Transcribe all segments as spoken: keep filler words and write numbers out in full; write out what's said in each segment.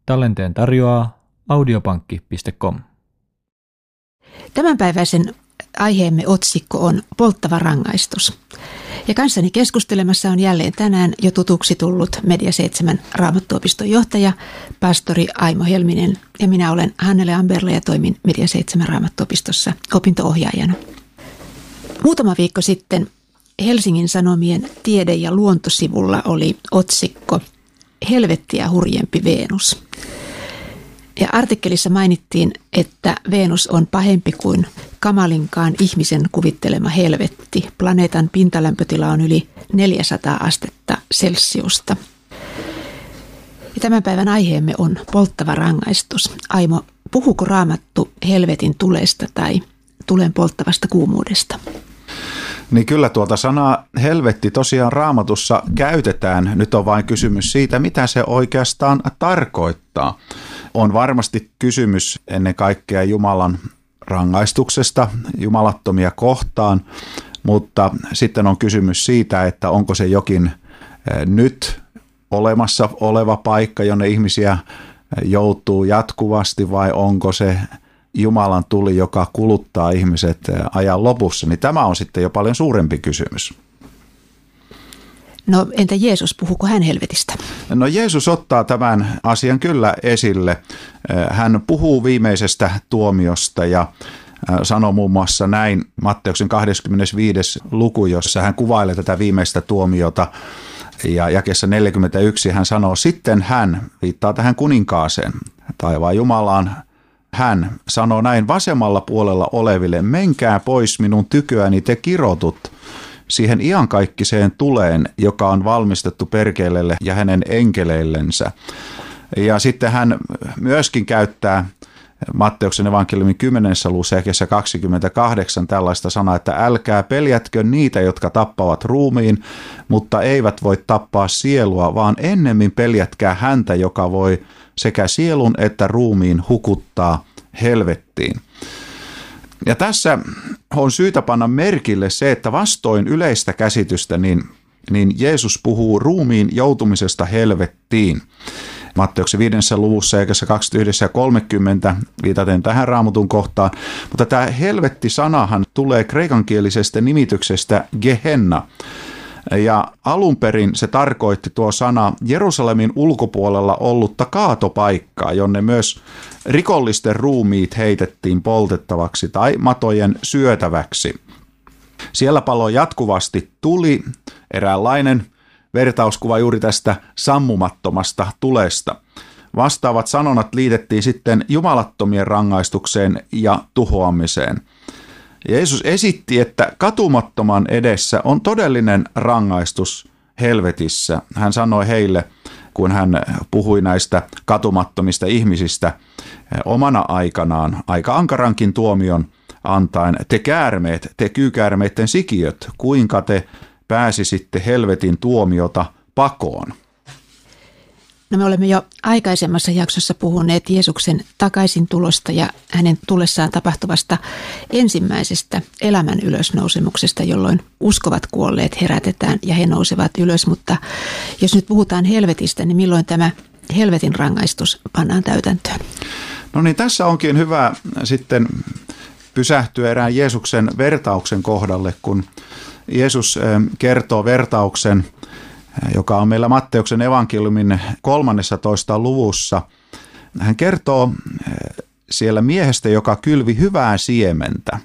Tallenteen tarjoaa audiopankki piste com. Tämänpäiväisen aiheemme otsikko on polttava rangaistus. Ja kanssani keskustelemassa on jälleen tänään jo tutuksi tullut Media seitsemän Raamattuopiston johtaja, pastori Aimo Helminen. Ja minä olen Hannele Amberle ja toimin Media seitsemän Raamattuopistossa opinto-ohjaajana. Muutama viikko sitten Helsingin Sanomien tiede- ja luontosivulla oli otsikko Helvettiä hurjempi Venus. Ja artikkelissa mainittiin, että Venus on pahempi kuin kamalinkaan ihmisen kuvittelema helvetti. Planeetan pintalämpötila on yli neljäsataa astetta celsiusta. Ja tämän päivän aiheemme on polttava rangaistus. Aimo, puhuuko Raamattu helvetin tulesta tai tulen polttavasta kuumuudesta? Niin kyllä tuota sanaa helvetti tosiaan Raamatussa käytetään. Nyt on vain kysymys siitä, mitä se oikeastaan tarkoittaa. On varmasti kysymys ennen kaikkea Jumalan rangaistuksesta jumalattomia kohtaan, mutta sitten on kysymys siitä, että onko se jokin nyt olemassa oleva paikka, jonne ihmisiä joutuu jatkuvasti, vai onko se Jumalan tuli, joka kuluttaa ihmiset ajan lopussa, niin tämä on sitten jo paljon suurempi kysymys. No entä Jeesus, puhuuko hän helvetistä? No Jeesus ottaa tämän asian kyllä esille. Hän puhuu viimeisestä tuomiosta ja sanoo muun muassa näin Matteuksen kahdeskymmenesviides luku, jossa hän kuvailee tätä viimeistä tuomiota. Ja jakeessa neljäkymmentäyksi hän sanoo, sitten hän, viittaa tähän kuninkaaseen, taivaan Jumalaan, hän sanoo näin vasemmalla puolella oleville, menkää pois minun tyköäni te kirotut siihen iankaikkiseen tuleen, joka on valmistettu perkeleelle ja hänen enkeleillensä. Ja sitten hän myöskin käyttää Matteuksen evankeliumin kymmenennessä luvussa jakeessa kaksikymmentäkahdeksan tällaista sanaa, että älkää peljätkö niitä, jotka tappavat ruumiin, mutta eivät voi tappaa sielua, vaan ennemmin peljätkää häntä, joka voi sekä sielun että ruumiin hukuttaa helvettiin. Ja tässä on syytä panna merkille se, että vastoin yleistä käsitystä, niin, niin Jeesus puhuu ruumiin joutumisesta helvettiin. Matteuksen viidennessä luvussa jakeessa kaksikymmentäyksi ja kolmekymmentä viitaten tähän Raamatun kohtaan. Mutta tämä helvetti-sanahan tulee kreikankielisestä nimityksestä Gehenna. Ja alun perin se tarkoitti tuo sana Jerusalemin ulkopuolella ollutta kaatopaikkaa, jonne myös rikollisten ruumiit heitettiin poltettavaksi tai matojen syötäväksi. Siellä paloi jatkuvasti tuli, eräänlainen vertauskuva juuri tästä sammumattomasta tulesta. Vastaavat sanonnat liitettiin sitten jumalattomien rangaistukseen ja tuhoamiseen. Jeesus esitti, että katumattoman edessä on todellinen rangaistus helvetissä. Hän sanoi heille, kun hän puhui näistä katumattomista ihmisistä omana aikanaan, aika ankarankin tuomion antaen, te käärmeet, te kyykäärmeiden sikiöt, kuinka te pääsisitte helvetin tuomiota pakoon. No me olemme jo aikaisemmassa jaksossa puhuneet Jeesuksen takaisin tulosta ja hänen tulessaan tapahtuvasta ensimmäisestä elämän ylösnousemuksesta, jolloin uskovat kuolleet herätetään ja he nousevat ylös. Mutta jos nyt puhutaan helvetistä, niin milloin tämä helvetin rangaistus pannaan täytäntöön? No niin, tässä onkin hyvä sitten pysähtyä erään Jeesuksen vertauksen kohdalle, kun Jeesus kertoo vertauksen, joka on meillä Matteuksen evankeliumin kolmannessatoista luvussa. Hän kertoo siellä miehestä, joka kylvi hyvää siementä.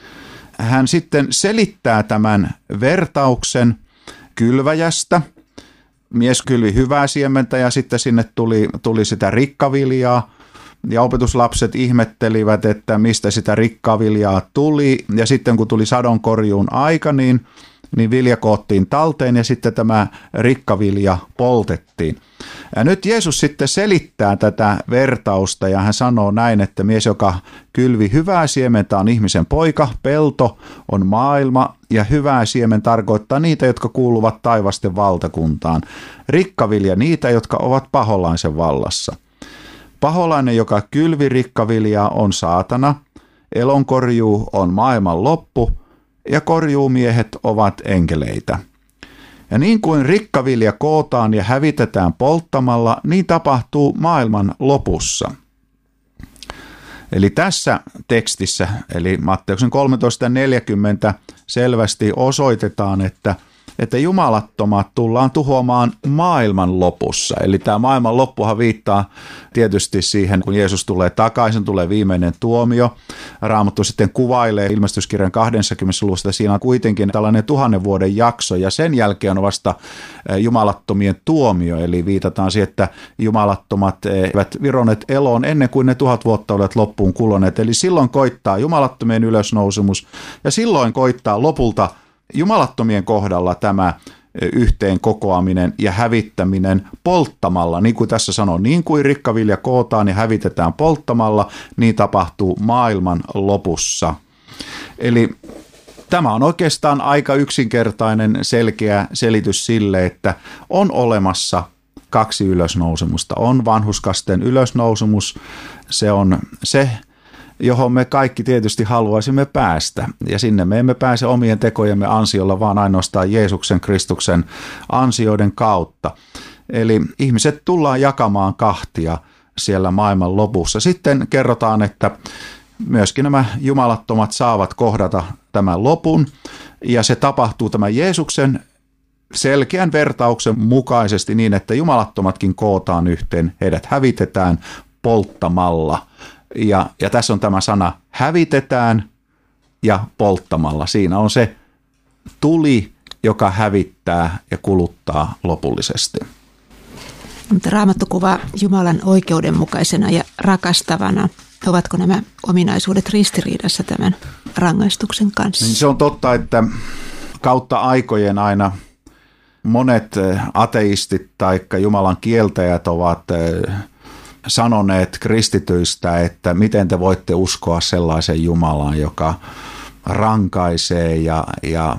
Hän sitten selittää tämän vertauksen kylväjästä. Mies kylvi hyvää siementä ja sitten sinne tuli, tuli sitä rikkaviljaa. Ja opetuslapset ihmettelivät, että mistä sitä rikkaviljaa tuli. Ja sitten kun tuli sadonkorjuun aika, niin niin vilja koottiin talteen ja sitten tämä rikkavilja poltettiin. Ja nyt Jeesus sitten selittää tätä vertausta ja hän sanoo näin, että mies, joka kylvi hyvää siementä, on ihmisen poika, pelto on maailma ja hyvää siemen tarkoittaa niitä, jotka kuuluvat taivasten valtakuntaan. Rikkavilja niitä, jotka ovat paholaisen vallassa. Paholainen, joka kylvi rikkaviljaa, on saatana, elonkorjuu on maailman loppu, ja korjuumiehet ovat enkeleitä. Ja niin kuin rikkavilja kootaan ja hävitetään polttamalla, niin tapahtuu maailman lopussa. Eli tässä tekstissä, eli Matteuksen kolmetoista neljäkymmentä, selvästi osoitetaan, että, että jumalattomat tullaan tuhoamaan maailman lopussa. Eli tämä maailman loppuhan viittaa tietysti siihen, kun Jeesus tulee takaisin, tulee viimeinen tuomio. Raamattu sitten kuvailee ilmestyskirjan kaksikymmentä luvusta, siinä on kuitenkin tällainen tuhannen vuoden jakso, ja sen jälkeen on vasta jumalattomien tuomio, eli viitataan siihen, että jumalattomat eivät vironeet eloon ennen kuin ne tuhat vuotta olet loppuun kuluneet. Eli silloin koittaa jumalattomien ylösnousemus, ja silloin koittaa lopulta jumalattomien kohdalla tämä yhteen kokoaminen ja hävittäminen polttamalla. Niin kuin tässä sanoo, niin kuin rikkavilja kootaan ja hävitetään polttamalla, niin tapahtuu maailman lopussa. Eli tämä on oikeastaan aika yksinkertainen, selkeä selitys sille, että on olemassa kaksi ylösnousemusta. On vanhurskasten ylösnousemus, se on se, johon me kaikki tietysti haluaisimme päästä. Ja sinne me emme pääse omien tekojemme ansiolla, vaan ainoastaan Jeesuksen Kristuksen ansioiden kautta. Eli ihmiset tullaan jakamaan kahtia siellä maailman lopussa. Sitten kerrotaan, että myöskin nämä jumalattomat saavat kohdata tämän lopun, ja se tapahtuu tämän Jeesuksen selkeän vertauksen mukaisesti niin, että jumalattomatkin kootaan yhteen, heidät hävitetään polttamalla. Ja, ja tässä on tämä sana hävitetään ja polttamalla. Siinä on se tuli, joka hävittää ja kuluttaa lopullisesti. Mutta Raamattu kuvaa Jumalan oikeudenmukaisena ja rakastavana. Ovatko nämä ominaisuudet ristiriidassa tämän rangaistuksen kanssa? Niin se on totta, että kautta aikojen aina monet ateistit tai Jumalan kieltäjät ovat sanoneet kristityistä, että miten te voitte uskoa sellaisen Jumalan, joka rankaisee ja, ja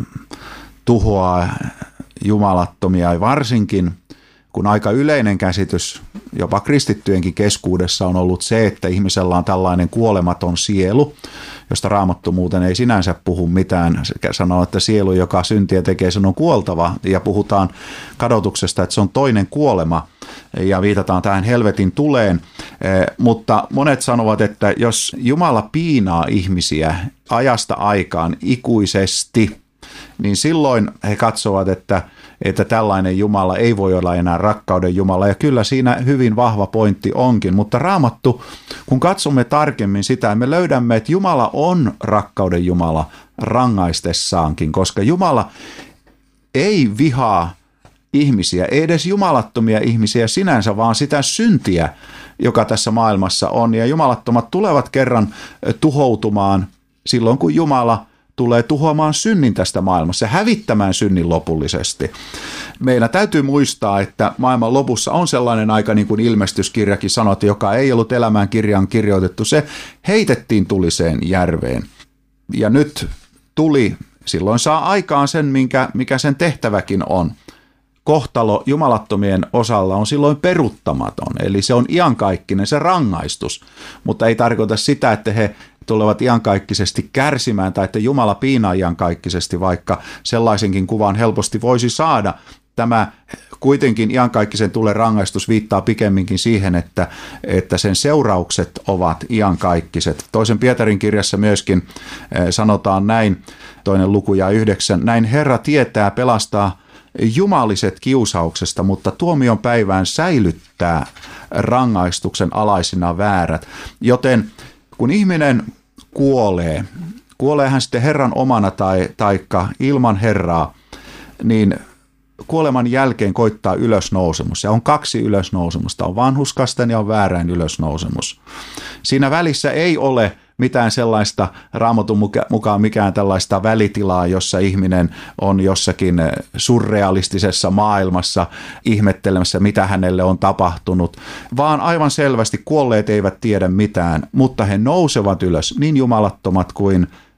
tuhoaa jumalattomia, ja varsinkin kun aika yleinen käsitys jopa kristittyjenkin keskuudessa on ollut se, että ihmisellä on tällainen kuolematon sielu, josta Raamattu muuten ei sinänsä puhu mitään. Se sanoo, että sielu, joka syntiä tekee, sen on kuoltava, ja puhutaan kadotuksesta, että se on toinen kuolema, ja viitataan tähän helvetin tuleen. Mutta monet sanovat, että jos Jumala piinaa ihmisiä ajasta aikaan ikuisesti, niin silloin he katsovat, että, että tällainen Jumala ei voi olla enää rakkauden Jumala. Ja kyllä siinä hyvin vahva pointti onkin, mutta Raamattu, kun katsomme tarkemmin sitä, me löydämme, että Jumala on rakkauden Jumala rangaistessaankin, koska Jumala ei vihaa ihmisiä, ei edes jumalattomia ihmisiä sinänsä, vaan sitä syntiä, joka tässä maailmassa on. Ja jumalattomat tulevat kerran tuhoutumaan silloin, kun Jumala tulee tuhoamaan synnin tästä maailmassa ja hävittämään synnin lopullisesti. Meidän täytyy muistaa, että maailman lopussa on sellainen aika, niin kuin ilmestyskirjakin sanoi, joka ei ollut elämään kirjaan kirjoitettu. Se heitettiin tuliseen järveen. Ja nyt tuli, silloin saa aikaan sen, minkä, mikä sen tehtäväkin on. Kohtalo jumalattomien osalla on silloin peruuttamaton, eli se on iankaikkinen se rangaistus, mutta ei tarkoita sitä, että he tulevat iankaikkisesti kärsimään tai että Jumala piinaa iankaikkisesti, vaikka sellaisenkin kuvan helposti voisi saada. Tämä kuitenkin iankaikkisen tulee rangaistus viittaa pikemminkin siihen, että, että sen seuraukset ovat iankaikiset. Toisen Pietarin kirjassa myöskin sanotaan näin, toinen luku ja yhdeksän, näin Herra tietää pelastaa jumaliset kiusauksesta, mutta tuomion päivään säilyttää rangaistuksen alaisina väärät. Joten kun ihminen kuolee, kuolee hän sitten Herran omana tai taikka ilman Herraa, niin kuoleman jälkeen koittaa ylösnousemus. Ja on kaksi ylösnousemusta, on vanhurskasten ja on väärän ylösnousemus. Siinä välissä ei ole mitään sellaista, Raamatun mukaan mikään tällaista välitilaa, jossa ihminen on jossakin surrealistisessa maailmassa ihmettelemässä, mitä hänelle on tapahtunut, vaan aivan selvästi kuolleet eivät tiedä mitään, mutta he nousevat ylös, niin jumalattomat kuin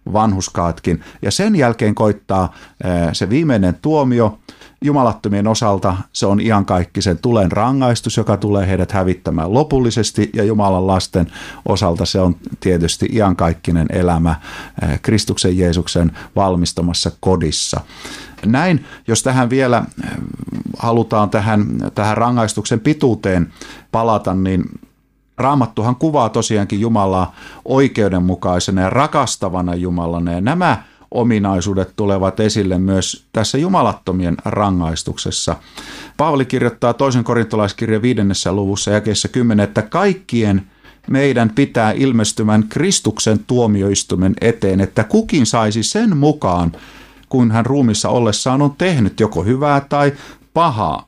vanhurskaatkin. Ja sen jälkeen koittaa se viimeinen tuomio. Jumalattomien osalta se on iankaikkisen tulen rangaistus, joka tulee heidät hävittämään lopullisesti, ja Jumalan lasten osalta se on tietysti iankaikkinen elämä Kristuksen Jeesuksen valmistamassa kodissa. Näin, jos tähän vielä halutaan tähän, tähän rangaistuksen pituuteen palata, niin Raamattuhan kuvaa tosiaankin Jumalaa oikeudenmukaisena ja rakastavana Jumalana, ja nämä ominaisuudet tulevat esille myös tässä jumalattomien rangaistuksessa. Paavali kirjoittaa toisen korintolaiskirjan viidennessä luvussa jakeessa kymmenen, että kaikkien meidän pitää ilmestymän Kristuksen tuomioistuimen eteen, että kukin saisi sen mukaan, kun hän ruumissa ollessaan on tehnyt joko hyvää tai pahaa.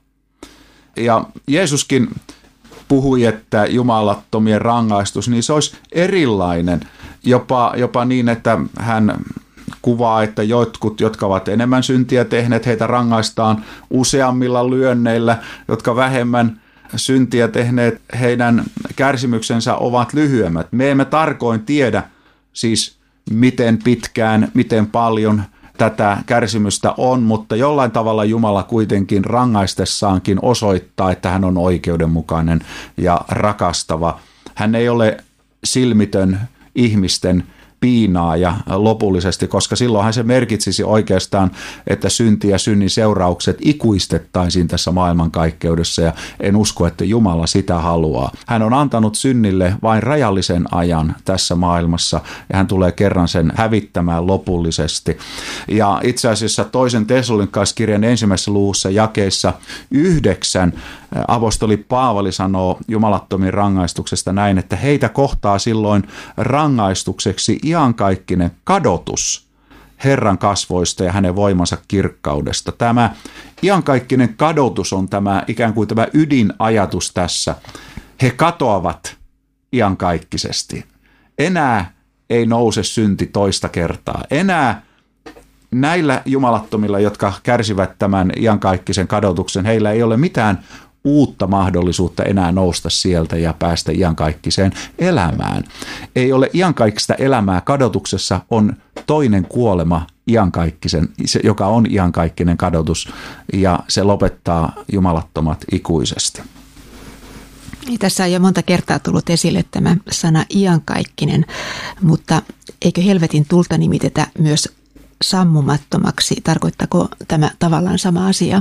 Ja Jeesuskin puhui, että jumalattomien rangaistus, niin se olisi erilainen, jopa, jopa niin, että hän kuvaa, että jotkut, jotka ovat enemmän syntiä tehneet, heitä rangaistaan useammilla lyönneillä, jotka vähemmän syntiä tehneet, heidän kärsimyksensä ovat lyhyemmät. Me emme tarkoin tiedä siis miten pitkään, miten paljon tätä kärsimystä on, mutta jollain tavalla Jumala kuitenkin rangaistessaankin osoittaa, että hän on oikeudenmukainen ja rakastava. Hän ei ole silmitön ihmisten piinaaja lopullisesti, koska silloinhan se merkitsisi oikeastaan, että synti ja synnin seuraukset ikuistettaisiin tässä maailmankaikkeudessa, ja en usko, että Jumala sitä haluaa. Hän on antanut synnille vain rajallisen ajan tässä maailmassa, ja hän tulee kerran sen hävittämään lopullisesti. Ja itse asiassa toisen Tessalonikalaiskirjan ensimmäisessä luvussa jakeessa yhdeksän apostoli Paavali sanoo jumalattomien rangaistuksesta näin, että heitä kohtaa silloin rangaistukseksi iankaikkinen kadotus Herran kasvoista ja hänen voimansa kirkkaudesta. Tämä iankaikkinen kadotus on tämä ikään kuin tämä ydinajatus tässä. He katoavat iankaikkisesti. Enää ei nouse synti toista kertaa. Enää näillä jumalattomilla, jotka kärsivät tämän iankaikkisen kadotuksen, heillä ei ole mitään uutta mahdollisuutta enää nousta sieltä ja päästä iankaikkiseen elämään. Ei ole iankaikkista elämää kadotuksessa, on toinen kuolema iankaikkisen, joka on iankaikkinen kadotus, ja se lopettaa jumalattomat ikuisesti. Tässä on jo monta kertaa tullut esille tämä sana iankaikkinen, mutta eikö helvetin tulta nimitetä myös sammumattomaksi? Tarkoittaako tämä tavallaan sama asia?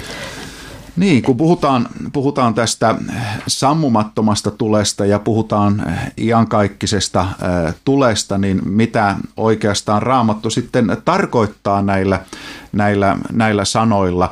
Niin, kun puhutaan, puhutaan tästä sammumattomasta tulesta ja puhutaan iankaikkisesta tulesta, niin mitä oikeastaan Raamattu sitten tarkoittaa näillä, näillä, näillä sanoilla?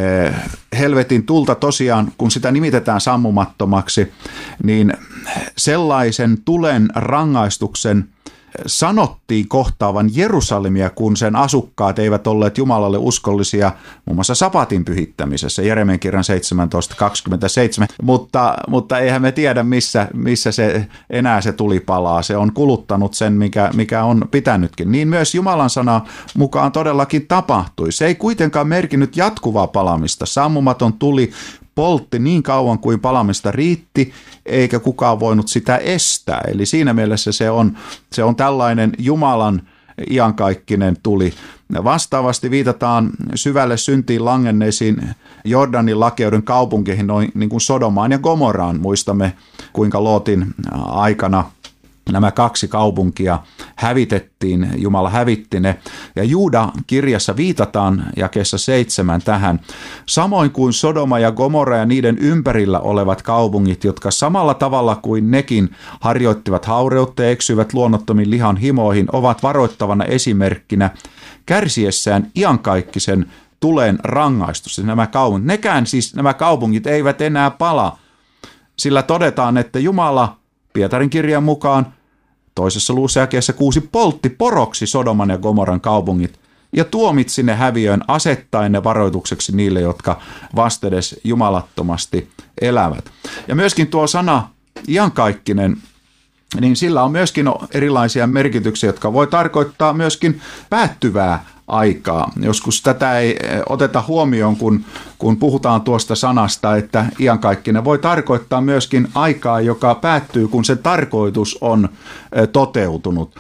Helvetin tulta tosiaan, kun sitä nimitetään sammumattomaksi, niin sellaisen tulen rangaistuksen sanottiin kohtaavan Jerusalemia, kun sen asukkaat eivät olleet Jumalalle uskollisia muun muassa sapatin pyhittämisessä, Jeremian kirjan seitsemäntoista kaksikymmentäseitsemän, mutta, mutta eihän me tiedä, missä, missä se enää se tuli palaa. Se on kuluttanut sen, mikä, mikä on pitänytkin. Niin myös Jumalan sana mukaan todellakin tapahtui. Se ei kuitenkaan merkinnyt jatkuvaa palamista. Sammumaton tuli poltti niin kauan kuin palamista riitti, eikä kukaan voinut sitä estää. Eli siinä mielessä se on, se on tällainen Jumalan iankaikkinen tuli. Vastaavasti viitataan syvälle syntiin langenneisiin Jordanin lakeuden kaupunkeihin, noin niin kuin Sodomaan ja Gomorraan. Muistamme, kuinka Lootin aikana nämä kaksi kaupunkia hävitettiin, Jumala hävitti ne. Ja Juuda kirjassa viitataan jakeessa seitsemän tähän. Samoin kuin Sodoma ja Gomorra ja niiden ympärillä olevat kaupungit, jotka samalla tavalla kuin nekin harjoittivat haureutta ja eksyivät luonnottomiin lihan himoihin, ovat varoittavana esimerkkinä kärsiessään iankaikkisen tulen rangaistus. Nämä kaupungit, nekään siis nämä kaupungit eivät enää pala, sillä todetaan, että Jumala Pietarin kirjan mukaan toisessa luvussa jakeessa kuusi poltti poroksi Sodoman ja Gomorran kaupungit ja tuomitsi ne häviöön asettaen ne varoitukseksi niille, jotka vastedes jumalattomasti elävät. Ja myöskin tuo sana iankaikkinen, niin sillä on myöskin erilaisia merkityksiä, jotka voi tarkoittaa myöskin päättyvää aikaa. Joskus tätä ei oteta huomioon, kun, kun puhutaan tuosta sanasta, että iankaikkinen voi tarkoittaa myöskin aikaa, joka päättyy, kun sen tarkoitus on toteutunut.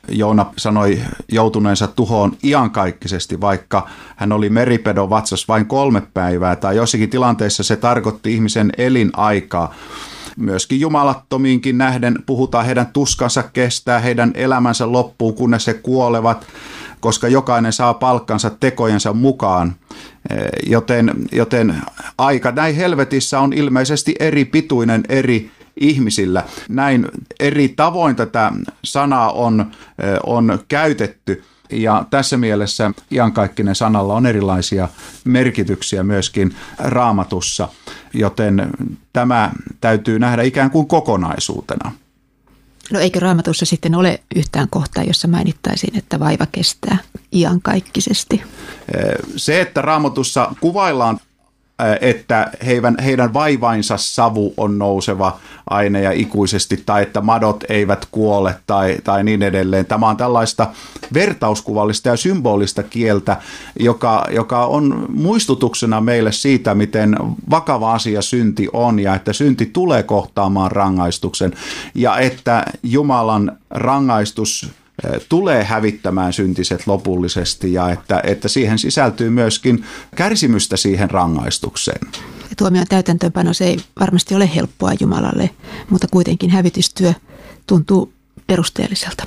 Joona sanoi joutuneensa tuhoon iankaikkisesti, vaikka hän oli meripedon vatsas vain kolme päivää, tai jossakin tilanteessa se tarkoitti ihmisen elinaikaa. Myöskin jumalattomiinkin nähden puhutaan, heidän tuskansa kestää, heidän elämänsä loppuun, kunnes he kuolevat, koska jokainen saa palkkansa tekojensa mukaan. Joten, joten aika näin helvetissä on ilmeisesti eri pituinen eri ihmisillä. Näin eri tavoin tätä sanaa on, on käytetty. Ja tässä mielessä iankaikkinen sanalla on erilaisia merkityksiä myöskin Raamatussa, joten tämä täytyy nähdä ikään kuin kokonaisuutena. No eikö Raamatussa sitten ole yhtään kohtaa, jossa mainittaisiin, että vaiva kestää iankaikkisesti? Se, että Raamatussa kuvaillaan, että heidän, heidän vaivainsa savu on nouseva aine ja ikuisesti, tai että madot eivät kuole tai, tai niin edelleen. Tämä on tällaista vertauskuvallista ja symbolista kieltä, joka, joka on muistutuksena meille siitä, miten vakava asia synti on, ja että synti tulee kohtaamaan rangaistuksen, ja että Jumalan rangaistus tulee hävittämään syntiset lopullisesti, ja että, että siihen sisältyy myöskin kärsimystä siihen rangaistukseen. Tuomion täytäntöönpano se ei varmasti ole helppoa Jumalalle, mutta kuitenkin hävitystyö tuntuu perusteelliselta.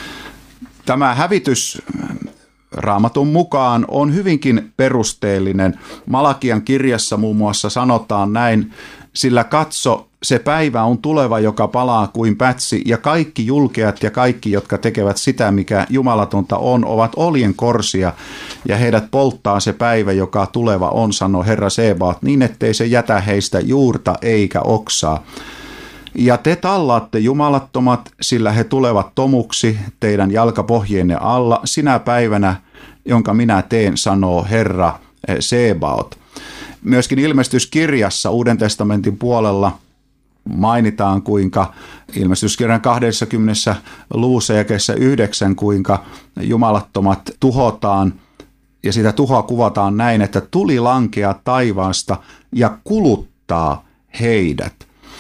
Tämä hävitys Raamatun mukaan on hyvinkin perusteellinen. Malakian kirjassa muun muassa sanotaan näin: sillä katso, se päivä on tuleva, joka palaa kuin pätsi, ja kaikki julkeat ja kaikki, jotka tekevät sitä, mikä jumalatonta on, ovat oljenkorsia, ja heidät polttaa se päivä, joka tuleva on, sanoo Herra Sebaot, niin ettei se jätä heistä juurta eikä oksaa. Ja te tallaatte jumalattomat, sillä he tulevat tomuksi teidän jalkapohjienne alla sinä päivänä, jonka minä teen, sanoo Herra Sebaot. Myöskin ilmestyskirjassa Uuden testamentin puolella mainitaan, kuinka ilmestyskirjan kaksikymmentä luvussa jakeessa yhdeksän, kuinka jumalattomat tuhotaan, ja sitä tuhoa kuvataan näin, että tuli lankeaa taivaasta ja kuluttaa heidät.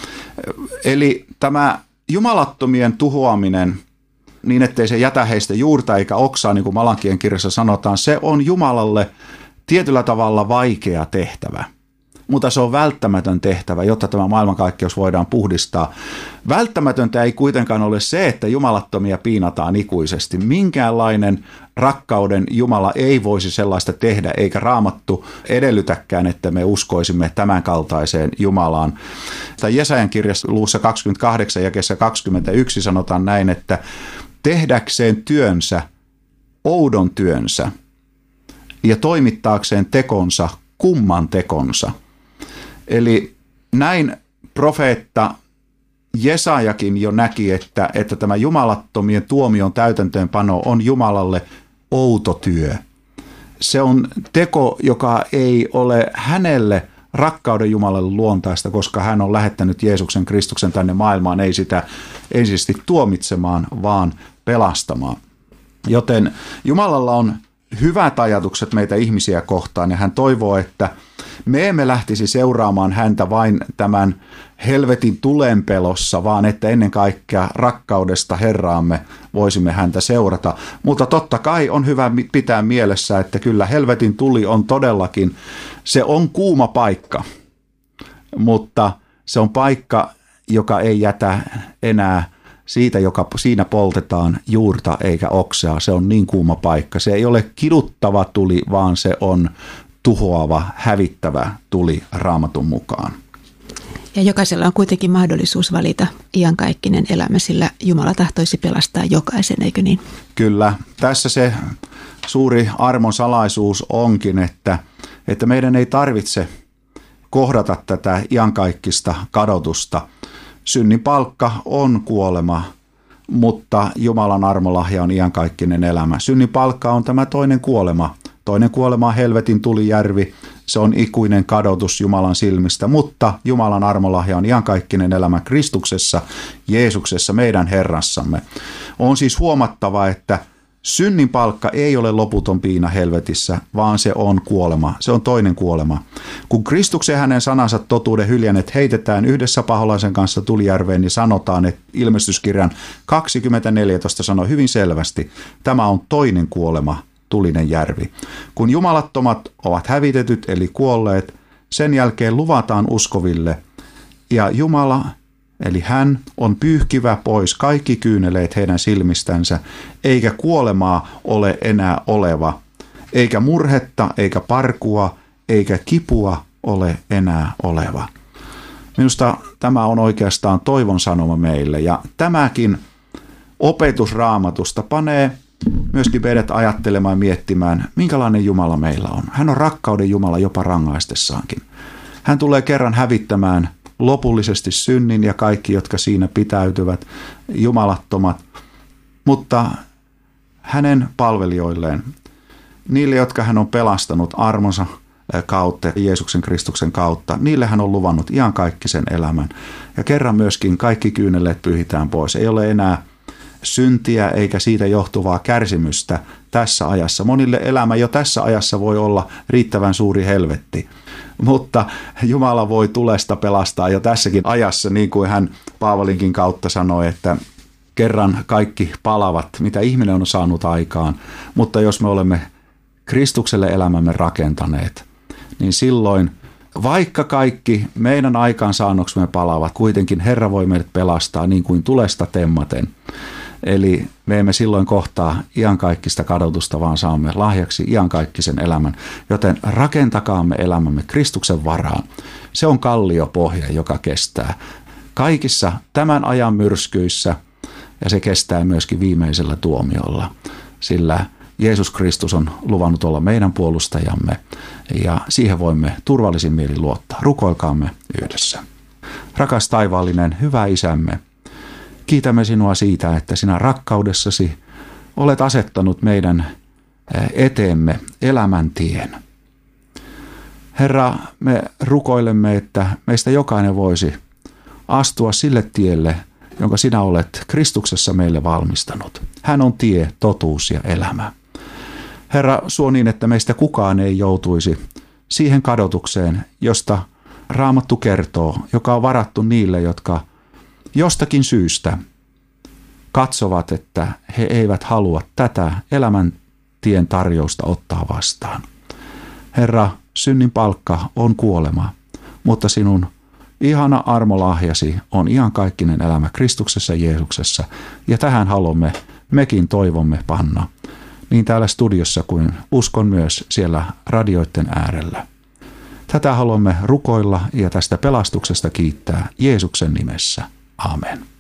Eli tämä jumalattomien tuhoaminen niin, ettei se jätä heistä juurta eikä oksaa, niin kuin Malakian kirjassa sanotaan, se on Jumalalle tietyllä tavalla vaikea tehtävä, mutta se on välttämätön tehtävä, jotta tämä maailmankaikkeus voidaan puhdistaa. Välttämätöntä ei kuitenkaan ole se, että jumalattomia piinataan ikuisesti. Minkäänlainen rakkauden Jumala ei voisi sellaista tehdä, eikä Raamattu edellytäkään, että me uskoisimme tämän kaltaiseen Jumalaan. Jesajan kirjassa luvussa kaksikymmentäkahdeksan jakeessa kaksikymmentäyksi sanotaan näin, että tehdäkseen työnsä, oudon työnsä, ja toimittaakseen tekonsa, kumman tekonsa. Eli näin profeetta Jesajakin jo näki, että, että tämä jumalattomien tuomion täytäntöönpano on Jumalalle outo työ. Se on teko, joka ei ole hänelle rakkauden Jumalalle luontaista, koska hän on lähettänyt Jeesuksen Kristuksen tänne maailmaan, ei sitä ensisijaisesti tuomitsemaan, vaan pelastamaan. Joten Jumalalla on hyvät ajatukset meitä ihmisiä kohtaan, ja hän toivoo, että me emme lähtisi seuraamaan häntä vain tämän helvetin tulen pelossa, vaan että ennen kaikkea rakkaudesta Herraamme voisimme häntä seurata. Mutta totta kai on hyvä pitää mielessä, että kyllä helvetin tuli on todellakin, se on kuuma paikka, mutta se on paikka, joka ei jätä enää siitä, joka siinä poltetaan juurta eikä oksaa. Se on niin kuuma paikka. Se ei ole kiduttava tuli, vaan se on tuhoava, hävittävä tuli Raamatun mukaan. Ja jokaisella on kuitenkin mahdollisuus valita iankaikkinen elämä, sillä Jumala tahtoisi pelastaa jokaisen, eikö niin? Kyllä. Tässä se suuri armon salaisuus onkin, että, että meidän ei tarvitse kohdata tätä iankaikkista kadotusta. Synnin palkka on kuolema, mutta Jumalan armolahja on iankaikkinen elämä. Synnin palkka on tämä toinen kuolema. Toinen kuolema on helvetin tulijärvi. Se on ikuinen kadotus Jumalan silmistä, mutta Jumalan armolahja on iankaikkinen elämä Kristuksessa, Jeesuksessa, meidän Herrassamme. On siis huomattava, että Synnin palkka ei ole loputon piina helvetissä, vaan se on kuolema. Se on toinen kuolema. Kun Kristuksen ja hänen sanansa totuuden hyljänneet heitetään yhdessä paholaisen kanssa tulijärveen, niin sanotaan, että ilmestyskirjan kaksikymmentäneljätoista sanoo hyvin selvästi, tämä on toinen kuolema, tulinen järvi. Kun jumalattomat ovat hävitetyt eli kuolleet, sen jälkeen luvataan uskoville, ja Jumala, eli hän on pyyhkivä pois kaikki kyyneleet heidän silmistänsä, eikä kuolemaa ole enää oleva, eikä murhetta, eikä parkua, eikä kipua ole enää oleva. Minusta tämä on oikeastaan toivon sanoma meille, ja tämäkin opetus Raamatusta panee myöskin meidät ajattelemaan ja miettimään, minkälainen Jumala meillä on. Hän on rakkauden Jumala jopa rangaistessaankin. Hän tulee kerran hävittämään lopullisesti synnin ja kaikki, jotka siinä pitäytyvät, jumalattomat, mutta hänen palvelijoilleen, niille, jotka hän on pelastanut armonsa kautta, Jeesuksen Kristuksen kautta, niille hän on luvannut iankaikkisen elämän. Ja kerran myöskin kaikki kyyneleet pyyhitään pois. Ei ole enää syntiä eikä siitä johtuvaa kärsimystä tässä ajassa. Monille elämä jo tässä ajassa voi olla riittävän suuri helvetti. Mutta Jumala voi tulesta pelastaa jo tässäkin ajassa, niin kuin hän Paavalinkin kautta sanoi, että kerran kaikki palavat, mitä ihminen on saanut aikaan, mutta jos me olemme Kristukselle elämämme rakentaneet, niin silloin vaikka kaikki meidän aikaansaannoksemme palavat, kuitenkin Herra voi meidät pelastaa niin kuin tulesta temmaten. Eli me emme silloin kohtaa iankaikkista kadotusta, vaan saamme lahjaksi iankaikkisen elämän. Joten rakentakaamme elämämme Kristuksen varaan. Se on kalliopohja, joka kestää kaikissa tämän ajan myrskyissä, ja se kestää myöskin viimeisellä tuomiolla, sillä Jeesus Kristus on luvannut olla meidän puolustajamme, ja siihen voimme turvallisin mielin luottaa. Rukoilkaamme yhdessä. Rakas taivaallinen, hyvä Isämme, kiitämme sinua siitä, että sinä rakkaudessasi olet asettanut meidän eteemme elämäntien. Herra, me rukoilemme, että meistä jokainen voisi astua sille tielle, jonka sinä olet Kristuksessa meille valmistanut. Hän on tie, totuus ja elämä. Herra, suo niin, että meistä kukaan ei joutuisi siihen kadotukseen, josta Raamattu kertoo, joka on varattu niille, jotka jostakin syystä katsovat, että he eivät halua tätä elämäntien tarjousta ottaa vastaan. Herra, synnin palkka on kuolema, mutta sinun ihana armolahjasi on iankaikkinen elämä Kristuksessa Jeesuksessa, ja tähän haluamme mekin toivomme panna, niin täällä studiossa kuin uskon myös siellä radioiden äärellä. Tätä haluamme rukoilla ja tästä pelastuksesta kiittää Jeesuksen nimessä. Amen.